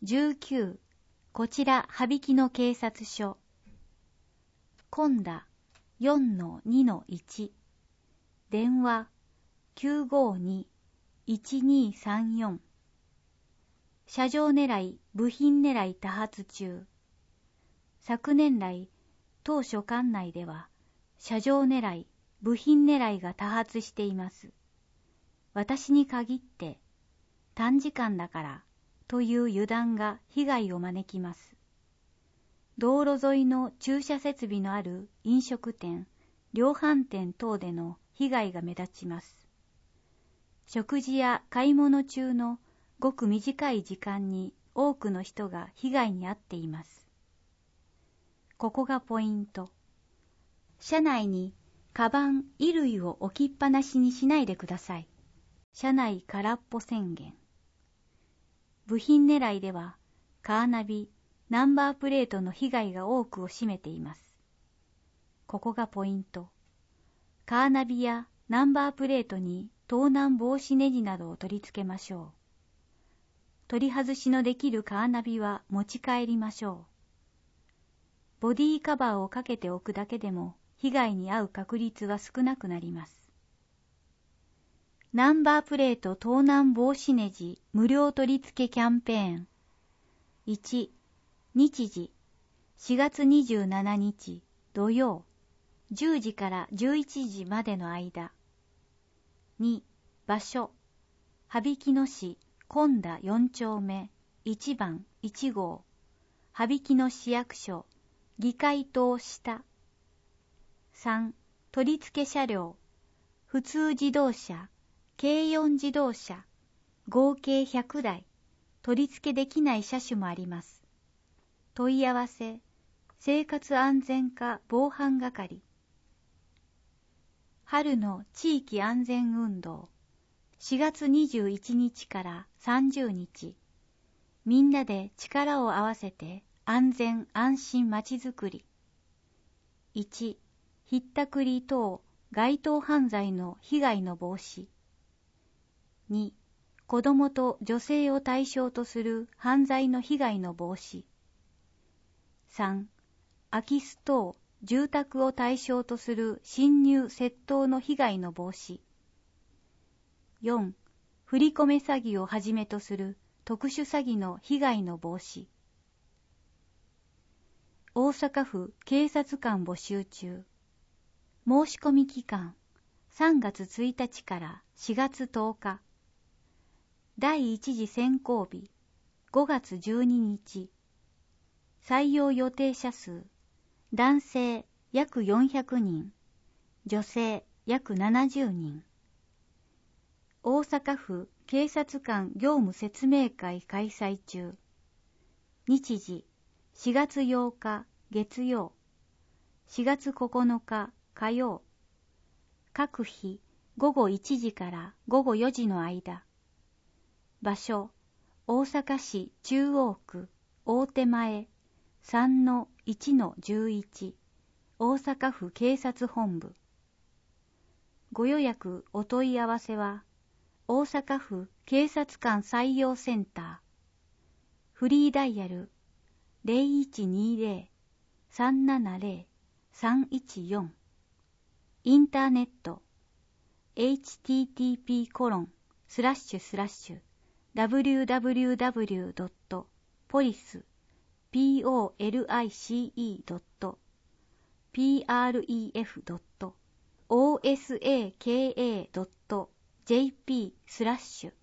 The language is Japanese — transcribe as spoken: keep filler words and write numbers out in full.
じゅうきゅうこちら羽曳野警察署。今田 よんのにのいち 電話 きゅうごに いちにさんよん 車上狙い部品狙い多発中。昨年来当所管内では車上狙い部品狙いが多発しています。私に限って短時間だからという油断が被害を招きます。道路沿いの駐車設備のある飲食店、量販店等での被害が目立ちます。食事や買い物中のごく短い時間に多くの人が被害に遭っています。ここがポイント。車内にカバン、衣類を置きっぱなしにしないでください。車内空っぽ宣言。部品狙いではカーナビ、ナンバープレートの被害が多くを占めています。ここがポイント。カーナビやナンバープレートに盗難防止ネジなどを取り付けましょう。取り外しのできるカーナビは持ち帰りましょう。ボディカバーをかけておくだけでも被害に遭う確率は少なくなります。ナンバープレート盗難防止ネジ無料取り付けキャンペーン。いち、日時しがつにじゅうしちにち土曜じゅうじからじゅういちじまでの間。に、場所羽曳野市今田よんちょうめいちばんいちごう羽曳野市役所議会棟下。さん、取付車両普通自動車軽四自動車合計ひゃくだい取り付けできない車種もあります。問い合わせ生活安全課防犯係。春の地域安全運動しがつにじゅういちにちからさんじゅうにち、みんなで力を合わせて安全安心まちづくり。いち、ひったくり等街頭犯罪の被害の防止。に、子どもと女性を対象とする犯罪の被害の防止。さん、空き巣等住宅を対象とする侵入窃盗の被害の防止。よん、振り込め詐欺をはじめとする特殊詐欺の被害の防止。大阪府警察官募集中。申し込み期間さんがつついたちからしがつとおか。第一次選考日ごがつじゅうににち。採用予定者数男性約よんひゃくにん、女性約ななじゅうにん。大阪府警察官業務説明会開催中。日時しがつようか月曜、しがつここのか火曜。各日ごごいちじからごごよじの間。場所大阪市中央区大手前 さんのいちのじゅういち 大阪府警察本部。ご予約お問い合わせは大阪府警察官採用センター。フリーダイヤル ゼロいちにゼロ さんななゼロ さんいちよん。インターネット エイチティーティーピーコロンスラッシュスラッシュダブリューダブリューダブリュードットポリス ピーオーエルアイシーイードットピーアールイーエフドットオーエスエーケーエードットジェーピースラッシュ